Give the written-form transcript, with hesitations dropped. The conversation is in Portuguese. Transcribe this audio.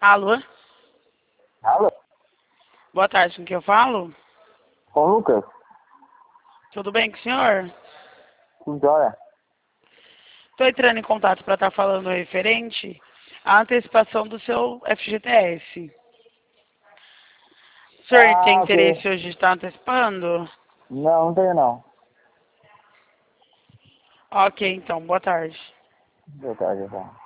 Alô? Alô? Boa tarde, com quem eu falo? Com o Lucas? Tudo bem com o senhor? Tudo jóia? Estou entrando em contato para estar falando referente à antecipação do seu FGTS. O senhor tem Ah, ok. interesse hoje de estar antecipando? Não, não tenho não. Ok, então, boa tarde. Boa tarde, então.